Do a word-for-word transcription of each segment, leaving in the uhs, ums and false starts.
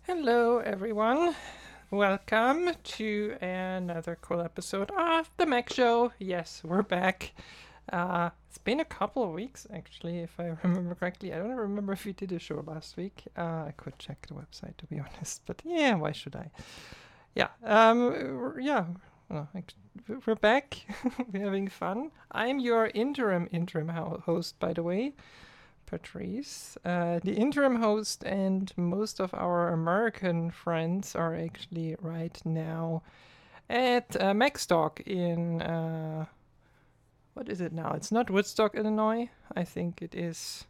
Hello, everyone. Welcome to another cool episode of The Mac Show. Yes, we're back. Uh, it's been a couple of weeks, actually, if I remember correctly. I don't remember if we did a show last week. Uh, I could check the website, to be honest. But yeah, why should I? Yeah, um, yeah. Well, we're back. We're having fun. I'm your interim interim host, by the way. Patrice. Uh, the interim host and most of our American friends are actually right now at uh, Macstock in, uh, what is it now? It's not Woodstock, Illinois. I think it is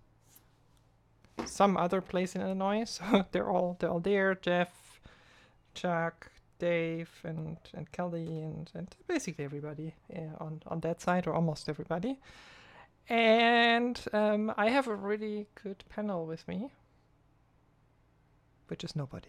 some other place in Illinois. So they're all they're all there. Jeff, Chuck, Dave, and and Kelly, and, and basically everybody uh, on on that side, or almost everybody. And um, I have a really good panel with me, which is nobody.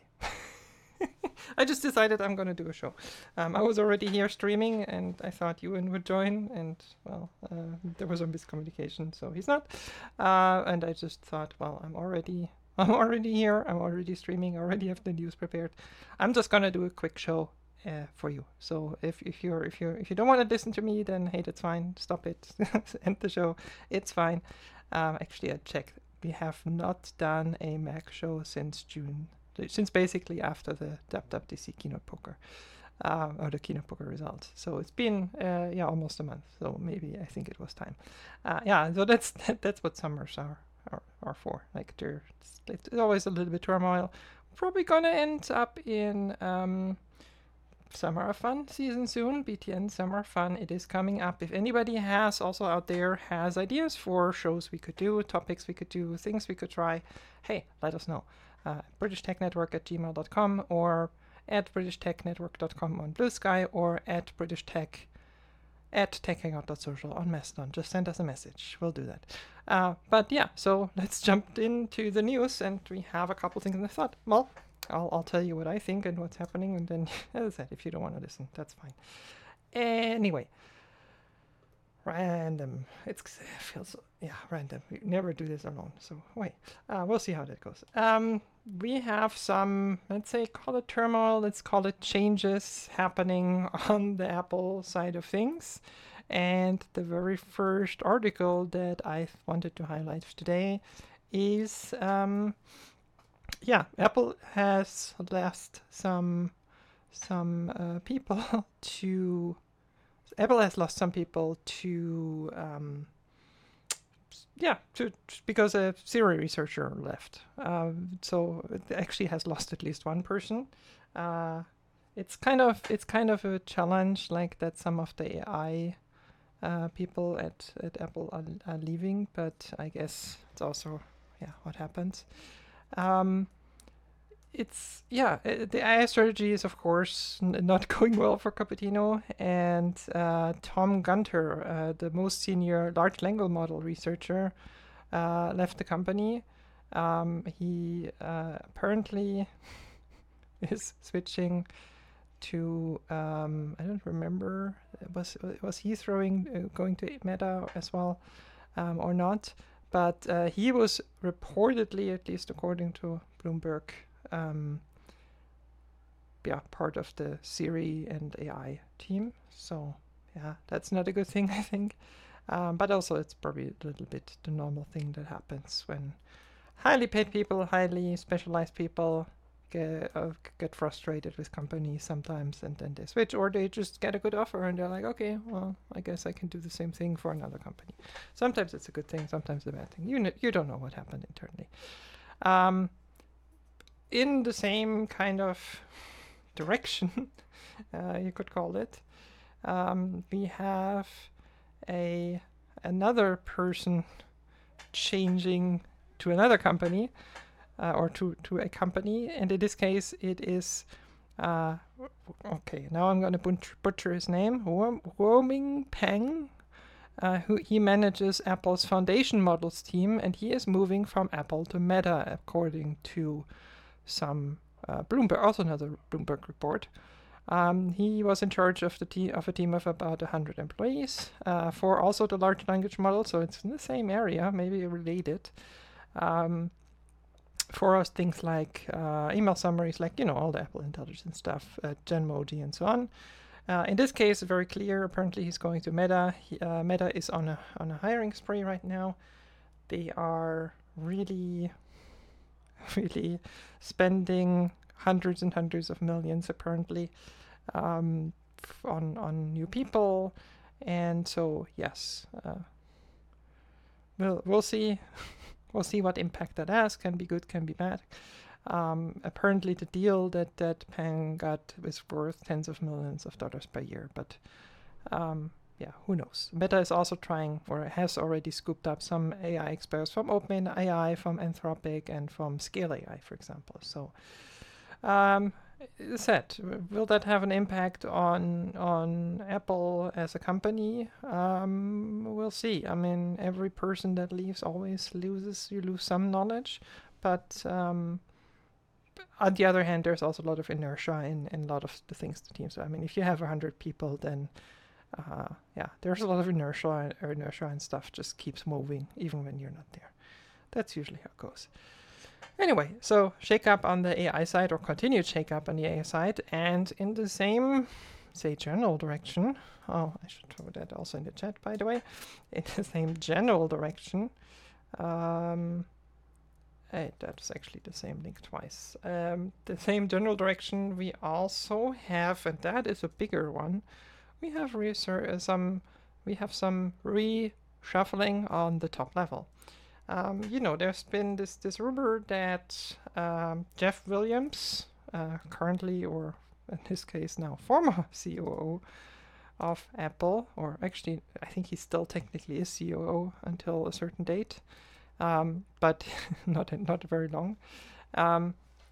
I just decided I'm going to do a show. Um, I was already here streaming, and I thought Ewan would join, and well, uh, there was a miscommunication, so he's not. Uh, and I just thought, well, I'm already, I'm already here. I'm already streaming. I already have the news prepared. I'm just gonna do a quick show uh, for you. So if if you're if you if you don't want to listen to me, then hey, that's fine. Stop it. End the show. It's fine. Um, actually, I checked. We have not done a Mac show since June, since basically after the W W D C keynote poker, uh, or the keynote poker results. So it's been uh, yeah almost a month. So maybe I think it was time. Uh, yeah. So that's that, that's what summers are are, are for. Like there's it's always a little bit turmoil. Probably gonna end up in um, Summer of Fun season soon. B T N Summer of Fun. It is coming up. If anybody has also out there has ideas for shows we could do, topics we could do, things we could try, hey, let us know. Uh, British Tech Network at gmail dot com or at british tech network dot com on Blue Sky or at British Tech at tech hangout dot social on Mastodon. Just send us a message. We'll do that. Uh, but yeah, so let's jump into the news, and we have a couple things. And I thought, well, I'll, I'll tell you what I think and what's happening, and then, as I said, if you don't want to listen, that's fine. Anyway, random. It's, it feels, yeah, random. We never do this alone, so wait. Uh, we'll see how that goes. Um, we have some, let's say, call it turmoil, let's call it changes happening on the Apple side of things. And the very first article that I wanted to highlight today is, um, yeah, Apple has lost some some uh, people to Apple has lost some people to um, yeah to because a Siri researcher left. Um, so it actually has lost at least one person. Uh, it's kind of it's kind of a challenge, like that some of the A I uh, people at, at Apple are, are leaving, but I guess it's also yeah what happens. Um, it's yeah uh, the A I strategy is of course n- not going well for Cupertino, and uh, Tom Gunter, uh, the most senior large language model researcher, uh, left the company. Um, he uh, apparently is switching to um, I don't remember was was he throwing uh, going to Meta as well um, or not, but uh, he was reportedly, at least according to Bloomberg, um, yeah, part of the Siri and A I team. So yeah, that's not a good thing, I think. Um, but also, it's probably a little bit the normal thing that happens when highly paid people, highly specialized people get, uh, get frustrated with companies sometimes, and then they switch, or they just get a good offer and they're like, okay, well, I guess I can do the same thing for another company. Sometimes it's a good thing, sometimes a bad thing. You, kn- you don't know what happened internally. Um, in the same kind of direction, uh, you could call it, um, we have a another person changing to another company, uh, or to, to a company, and in this case it is uh, okay, now I'm going to butcher, butcher his name, Huoming Peng, uh, who he manages Apple's foundation models team, and he is moving from Apple to Meta, according to some uh, Bloomberg, also another Bloomberg report. Um, he was in charge of the te- of a team of about one hundred employees uh, for also the large language model, so it's in the same area, maybe related. Um, for us things like uh, email summaries, like, you know, all the Apple Intelligence stuff, uh, Genmoji and so on. Uh, in this case, very clear. Apparently, he's going to Meta. He, uh, Meta is on a on a hiring spree right now. They are really, really spending hundreds and hundreds of millions apparently um, on on new people, and so yes, uh, we'll we'll see. We'll see what impact that has. Can be good, can be bad. Um, apparently, the deal that that Peng got is worth tens of millions of dollars per year. But um, yeah, who knows? Meta is also trying, or has already scooped up some A I experts from OpenAI, from Anthropic, and from Scale A I, for example. So, um, said, will that have an impact on on Apple as a company? Um, we'll see. I mean, every person that leaves always loses. You lose some knowledge, but um, on the other hand, there's also a lot of inertia in, in a lot of the things the teams do. I mean, if you have a hundred people, then uh, yeah, there's a lot of inertia, and inertia and stuff just keeps moving even when you're not there. That's usually how it goes. Anyway, so shake up on the A I side, or continued shake up on the A I side, and in the same, say, general direction. Oh, I should throw that also in the chat, by the way. In the same general direction. Um, Hey, that's actually the same link twice. Um, the same general direction we also have, and that is a bigger one. We have research, uh, some, we have some reshuffling on the top level. Um, you know, there's been this this rumor that um, Jeff Williams, uh, currently, or in this case now former C O O of Apple, or actually I think he still technically is C O O until a certain date. Um, but not not very long. Um,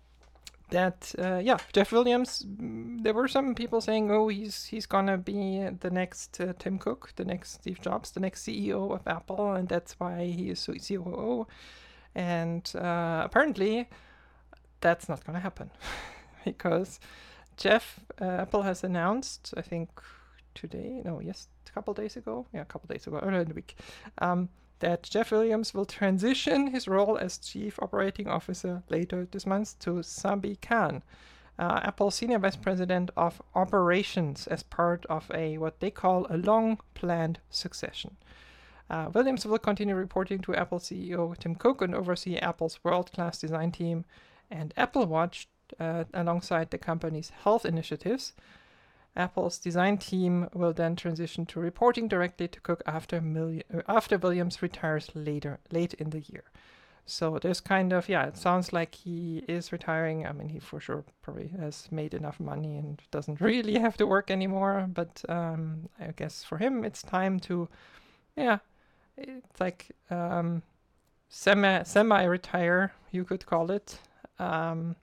that uh, yeah, Jeff Williams. Mm, there were some people saying, "Oh, he's he's gonna be the next uh, Tim Cook, the next Steve Jobs, the next C E O of Apple, and that's why he is C O O." And uh, apparently, that's not gonna happen because Jeff uh, Apple has announced, I think today, no, yes, a couple days ago, yeah, a couple days ago, earlier in the week. Um, that Jeff Williams will transition his role as Chief Operating Officer later this month to Sabi Khan, uh, Apple's Senior Vice President of Operations, as part of a what they call a long-planned succession. Uh, Williams will continue reporting to Apple C E O Tim Cook and oversee Apple's world-class design team and Apple Watch uh, alongside the company's health initiatives. Apple's design team will then transition to reporting directly to Cook after Mil- uh, after Williams retires later, late in the year. So there's kind of, yeah, it sounds like he is retiring. I mean, he for sure probably has made enough money and doesn't really have to work anymore. But um, I guess for him, it's time to, yeah, it's like um, semi semi-retire, you could call it. Um,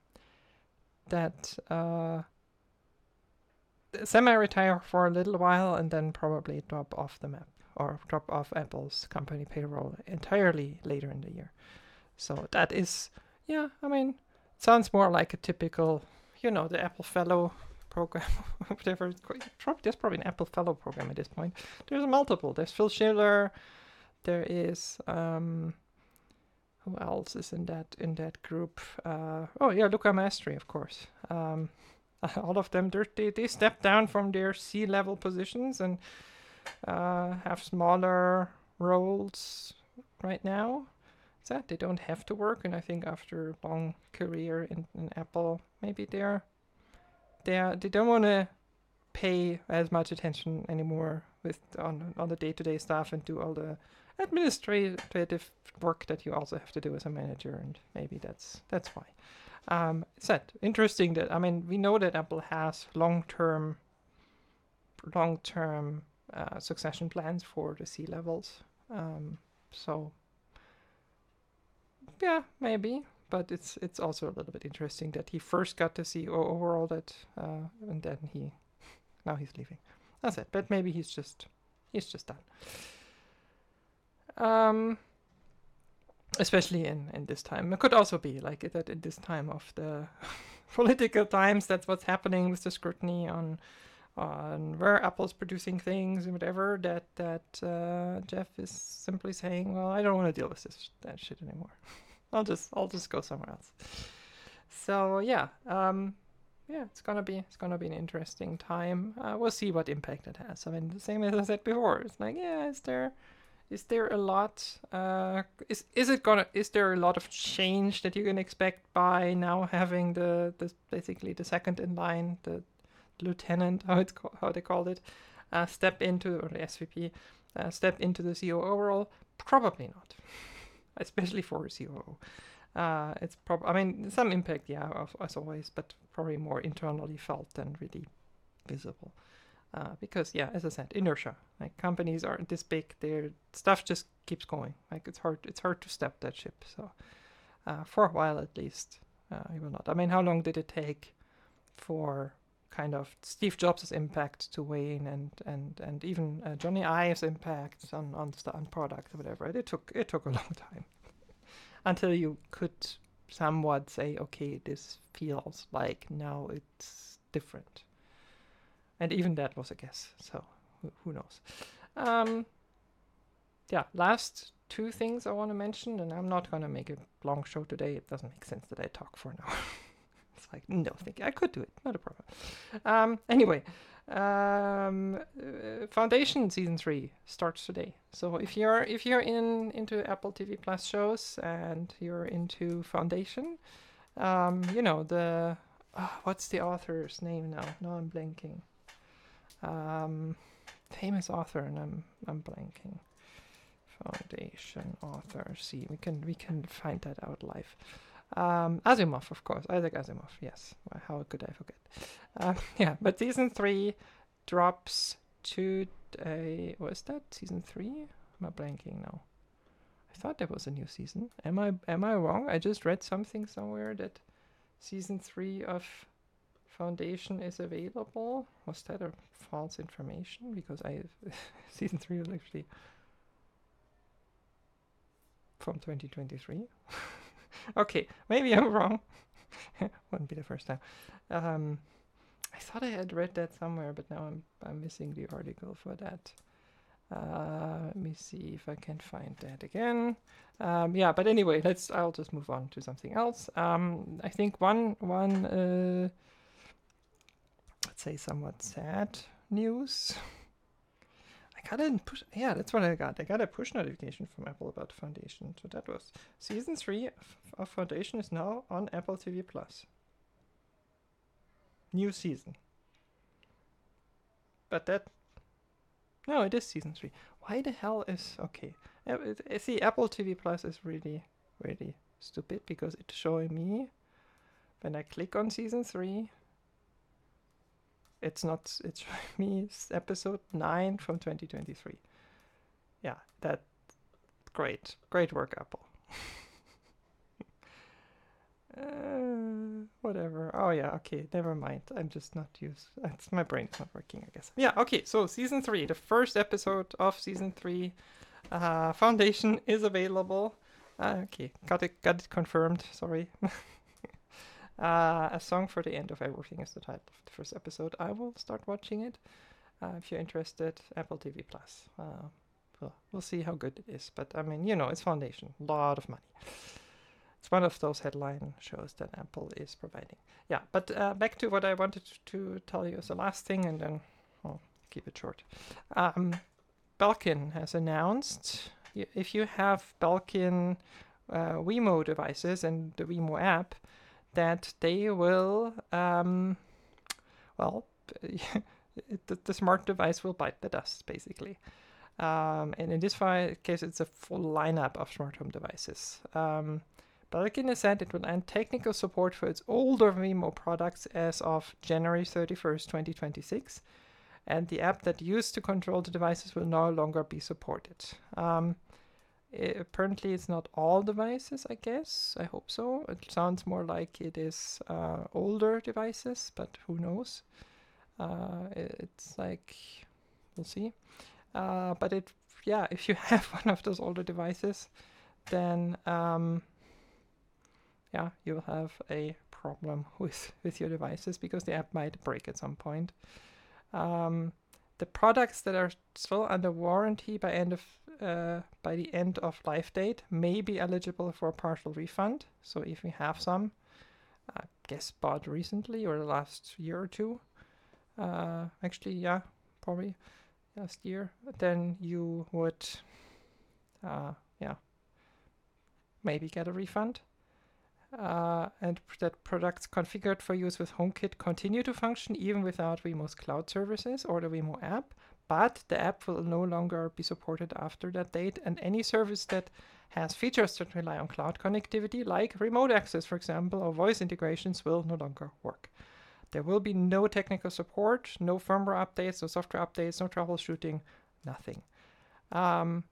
that. Uh, semi-retire for a little while and then probably drop off the map, or drop off Apple's company payroll entirely later in the year. So that is, yeah, I mean, it sounds more like a typical, you know, the Apple Fellow program, whatever it's called. There's probably an Apple Fellow program at this point. There's multiple. There's Phil Schiller. There is, um, who else is in that in that group? Uh, oh yeah, Luca Maestri, of course. Um, all of them, they they step down from their C-level positions and uh, have smaller roles right now. That they don't have to work, and I think after a long career in, in Apple, maybe they're they they don't want to pay as much attention anymore with on on the day-to-day stuff and do all the administrative work that you also have to do as a manager, and maybe that's that's why. Um, it's that interesting that, I mean, we know that Apple has long-term, long-term uh, succession plans for the C levels. Um, so, yeah, maybe, but it's it's also a little bit interesting that he first got the C E O overall, that uh, and then he now he's leaving. That's it. But maybe he's just he's just done. Um. Especially in, in this time. It could also be like that in this time of the political times, that's what's happening with the scrutiny on on where Apple's producing things and whatever, that that uh, Jeff is simply saying, well, I don't want to deal with this that shit anymore. I'll just I'll just go somewhere else. So yeah, um, yeah, it's gonna be it's gonna be an interesting time. Uh, we'll see what impact it has. I mean, the same as I said before. It's like, yeah, is there is there a lot? Uh, is is it gonna? Is there a lot of change that you can expect by now having the the basically the second in line, the lieutenant, how it's how they called it, uh, step into, or the S V P, uh, step into the C O O role? Probably not, especially for a C O O. Uh, it's probably, I mean, some impact, yeah, as, as always, but probably more internally felt than really visible. Uh, because, yeah, as I said, inertia. Like, companies aren't this big; their stuff just keeps going. Like, it's hard, it's hard to stop that ship. So, uh, for a while at least, uh, you will not. I mean, how long did it take for kind of Steve Jobs' impact to wane, and and and even uh, Johnny Ive's impact on on, st- on product or whatever? It took it took a long time until you could somewhat say, okay, this feels like now it's different. And even that was a guess, so who, who knows. Um, yeah, last two things I want to mention, and I'm not going to make a long show today. It doesn't make sense that I talk for an hour. It's like, no, think I could do it, not a problem. Um, anyway, um, uh, Foundation season three starts today. So if you're if you're in into Apple T V Plus shows and you're into Foundation, um, you know the uh, what's the author's name now? No, I'm blanking. Um, famous author, and I'm I'm blanking. Foundation author. See, we can we can find that out live. Um, Asimov, of course. Isaac Asimov, yes. Well, how could I forget? Um, yeah, but season three drops today. What is that? Season three? Am I blanking now? I thought there was a new season. Am I am I wrong? I just read something somewhere that season three of Foundation is available. Was that a false information? Because I season three was actually from twenty twenty-three. Okay, maybe I'm wrong. Wouldn't be the first time. Um, I thought I had read that somewhere, but now I'm I'm missing the article for that. Uh, let me see if I can find that again. Um, yeah, but anyway, let's. I'll just move on to something else. Um, I think one one uh, let's say somewhat sad news. I got a push. Yeah, that's what I got. I got a push notification from Apple about Foundation. So that was season three of Foundation is now on Apple T V Plus. New season. But that. No, it is season three. Why the hell is okay? Uh, see, Apple T V Plus is really, really stupid because it's showing me when I click on season three. It's not, it's showing me episode nine from twenty twenty-three. Yeah, that, great. Great work, Apple. uh, whatever. Oh, yeah, okay, never mind. I'm just not used. It's, my brain's not working, I guess. Yeah, okay, so season three, the first episode of season three, uh, Foundation is available. Uh, okay, got it, got it confirmed, sorry. Uh, A Song for the End of Everything is the title of the first episode. I will start watching it. Uh, if you're interested, Apple T V Plus. Uh, well, we'll see how good it is. But I mean, you know, it's Foundation. A lot of money. It's one of those headline shows that Apple is providing. Yeah, but uh, back to what I wanted to tell you as the last thing, and then I'll keep it short. Um, Belkin has announced, if you have Belkin uh, Wemo devices and the Wemo app, that they will, um, well, the, the smart device will bite the dust, basically. Um, and in this case, it's a full lineup of smart home devices. Um, Belkin has said it will end technical support for its older Wemo products as of January thirty-first, twenty twenty-six, and the app that used to control the devices will no longer be supported. Um, It, apparently it's not all devices, I guess. I hope so. It sounds more like it is uh, older devices, but who knows? Uh, it, it's like, we'll see. Uh, but it, yeah, if you have one of those older devices, then um, yeah, you'll have a problem with, with your devices because the app might break at some point. Um, The products that are still under warranty by end of uh, by the end of life date may be eligible for a partial refund. So if you have some, I guess bought recently or the last year or two, uh, actually, yeah, probably last year, then you would, uh, yeah, maybe get a refund. Uh, and that products configured for use with HomeKit continue to function even without Wemo's cloud services or the Wemo app, but the app will no longer be supported after that date, and any service that has features that rely on cloud connectivity, like remote access, for example, or voice integrations, will no longer work. There will be no technical support, no firmware updates, no software updates, no troubleshooting, nothing. Um,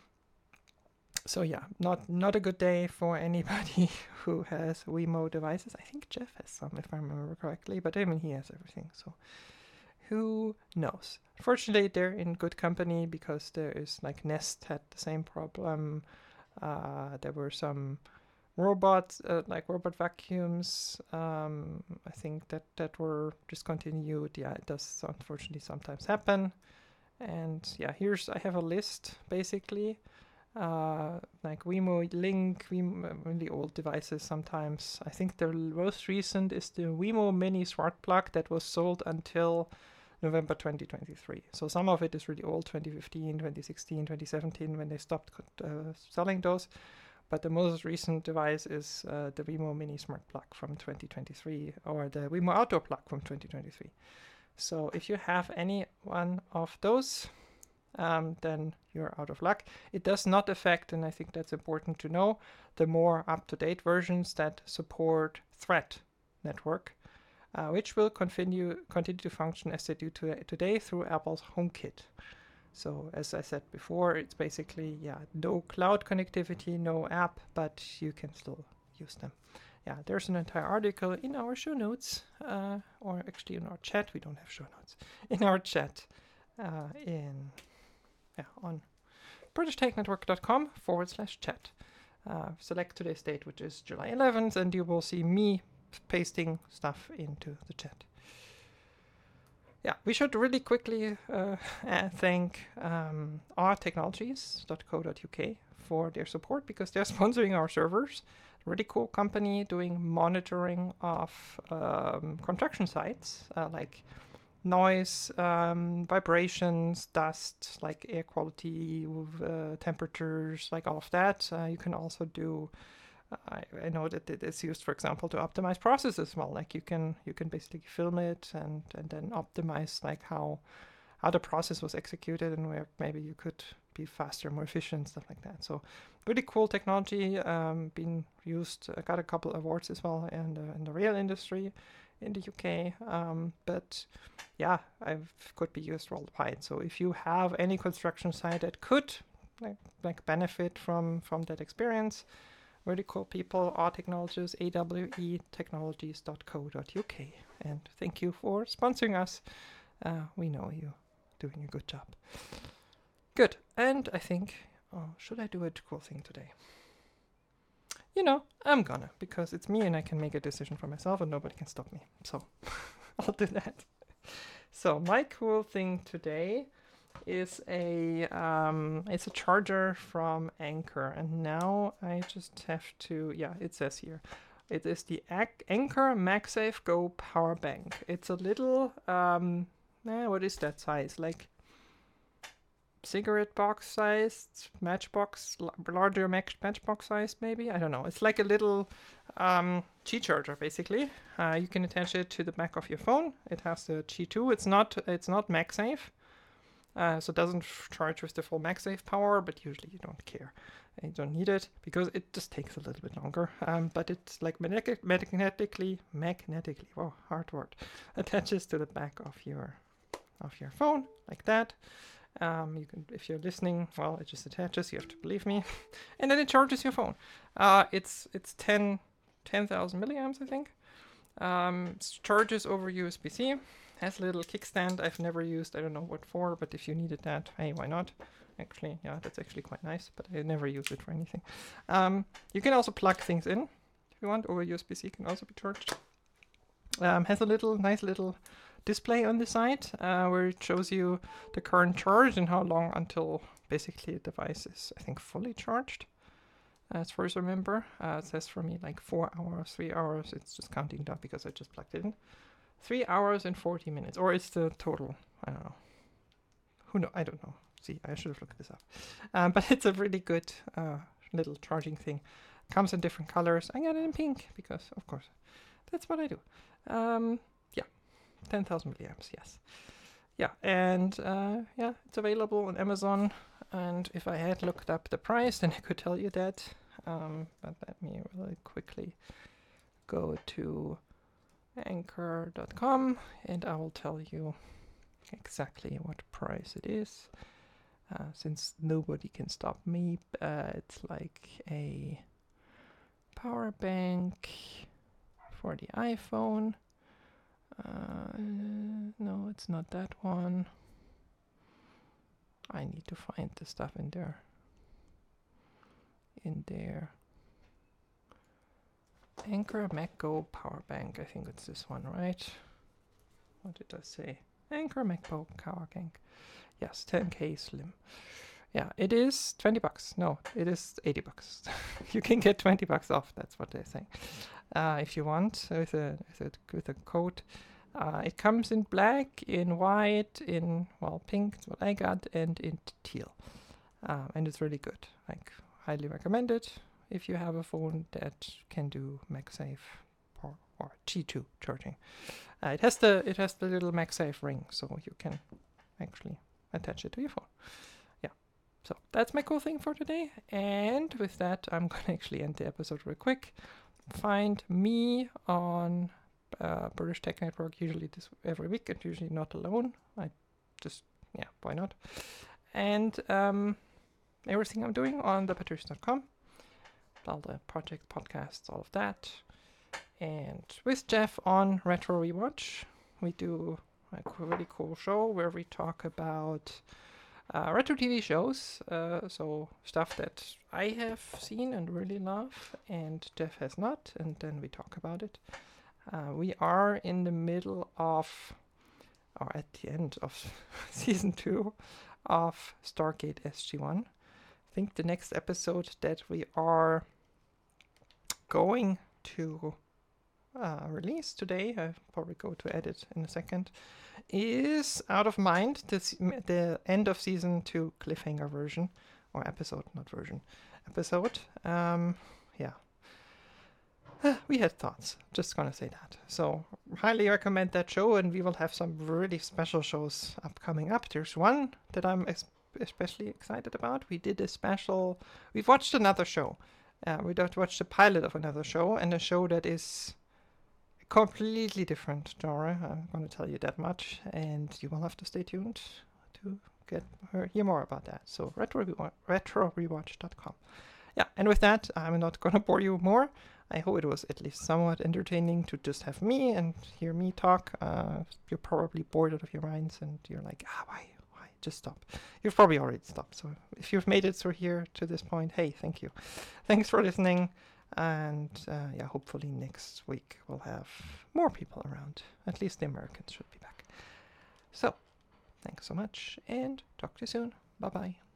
So yeah, not not a good day for anybody who has Wemo devices. I think Jeff has some, if I remember correctly, but I mean, he has everything, so who knows? Fortunately, they're in good company because there is, like, Nest had the same problem. Uh, there were some robots, uh, like robot vacuums, um, I think that, that were discontinued. Yeah, it does unfortunately sometimes happen. And yeah, here's, I have a list, basically. Uh, like Wemo Link, Wemo, really old devices sometimes. I think the most recent is the Wemo Mini Smart Plug that was sold until November twenty twenty-three. So some of it is really old, twenty fifteen, twenty sixteen, twenty seventeen, when they stopped uh, selling those. But the most recent device is uh, the Wemo Mini Smart Plug from twenty twenty-three, or the Wemo Outdoor Plug from twenty twenty-three. So if you have any one of those, Um, then you're out of luck. It does not affect, and I think that's important to know, the more up-to-date versions that support Thread network, uh, which will continue continue to function as they do to today through Apple's HomeKit. So as I said before, it's basically, yeah, no cloud connectivity, no app, but you can still use them. Yeah, there's an entire article in our show notes, uh, or actually in our chat. We don't have show notes. In our chat, uh, in... Yeah, on britistechnetwork.com forward slash chat. Uh, select today's date, which is July eleventh, and you will see me pasting stuff into the chat. Yeah, we should really quickly uh, thank um, r technologies dot co dot u k for their support, because they're sponsoring our servers. Really cool company doing monitoring of um, construction sites, uh, like noise, um, vibrations, dust, like air quality, uh, temperatures, like all of that. Uh, you can also do, uh, I, I know that it is used, for example, to optimize processes as well. Like you can you can basically film it and, and then optimize like how how the process was executed and where maybe you could be faster, more efficient, stuff like that. So really cool technology, um, being used, uh, got a couple awards as well in the, in the rail industry in the U K, um, but yeah, I could be used worldwide. So if you have any construction site that could like, like benefit from from that experience, really cool people, R Technologies, A W E technologies dot co dot u k, and thank you for sponsoring us. Uh, we know you doing a good job. Good, and I think, oh, should I do a cool thing today? You know, I'm gonna, because it's me and I can make a decision for myself and nobody can stop me. So I'll do that. So my cool thing today is a um, it's a charger from Anker, and now I just have to, yeah, it says here, it is the Ac- Anker MagSafe Go Power Bank. It's a little, um, eh, what is that size? Like cigarette box sized, matchbox, l- larger match matchbox size maybe, I don't know. It's like a little um, Qi charger basically. Uh, you can attach it to the back of your phone. It has the Qi two. It's not it's not MagSafe, uh, so it doesn't f- charge with the full MagSafe power. But usually you don't care, you don't need it because it just takes a little bit longer. Um, but it's like magnetic magnetically magnetically wow hard word attaches to the back of your of your phone like that. Um, you can, if you're listening, well, it just attaches. You have to believe me, and then it charges your phone. Uh, it's it's ten thousand milliamps, I think. Um, it charges over U S B C. Has a little kickstand I've never used. I don't know what for, but if you needed that, hey, why not? Actually, yeah, that's actually quite nice, but I never use it for anything. Um, you can also plug things in if you want. Over U S B C can also be charged. Um, has a little nice little display on the side uh, where it shows you the current charge and how long until basically the device is, I think, fully charged. As far as I remember, uh, it says for me like four hours, three hours. It's just counting down because I just plugged it in. Three hours and forty minutes, or it's the total. I don't know. Who know? I don't know. See, I should have looked this up. Um, but it's a really good uh, little charging thing. Comes in different colors. I got it in pink because, of course, that's what I do. Um, yeah, ten thousand milliamps. Yes. Yeah, and uh, yeah, it's available on Amazon. And if I had looked up the price, then I could tell you that. Um, but let me really quickly go to anchor dot com and I will tell you exactly what price it is. Uh, since nobody can stop me, uh, it's like a power bank for the iPhone. Uh, no, it's not that one. I need to find the stuff in there. In there. Anker MacGo power bank. I think it's this one, right? What did I say? Anker MacGo power bank. Yes, ten K slim. Yeah, it is twenty bucks. No, it is eighty bucks. You can get twenty bucks off. That's what they're saying. Uh, if you want, with a, with a, with a code. Uh, it comes in black, in white, in, well, pink, that's what I got, and in teal. Um, and it's really good. Like, highly recommend it if you have a phone that can do MagSafe or, or G two charging. Uh, it has the it has the little MagSafe ring, so you can actually attach it to your phone. Yeah. So that's my cool thing for today. And with that, I'm going to actually end the episode real quick. Find me on uh, British Tech Network usually this every week, and usually not alone. I just, yeah, why not? And um, everything I'm doing on the patrice dot com, all the project podcasts, all of that. And with Jeff on Retro Rewatch, we do a really cool show where we talk about uh, retro T V shows, uh, so stuff that I have seen and really love, and Jeff has not, and then we talk about it. Uh, we are in the middle of, or at the end of season two of Stargate S G one. I think the next episode that we are going to uh, release today, I'll probably go to edit in a second, is Out of Mind, the, the end of season two cliffhanger version, or episode, not version, episode. Um, yeah. We had thoughts, just gonna say that. So, highly recommend that show, and we will have some really special shows upcoming up. There's one that I'm es- especially excited about. We did a special, we've watched another show. Uh, we don't watch the pilot of another show, and a show that is completely different genre. I'm going to tell you that much, and you will have to stay tuned to get or hear more about that. So retro rewatch dot com. Yeah, and with that, I'm not going to bore you more. I hope it was at least somewhat entertaining to just have me and hear me talk. Uh, you're probably bored out of your minds, and you're like, ah, why? Just stop. You've probably already stopped. So if you've made it through here to this point, hey, thank you. Thanks for listening. And uh, yeah, hopefully next week we'll have more people around. At least the Americans should be back. So thanks so much, and talk to you soon. Bye-bye.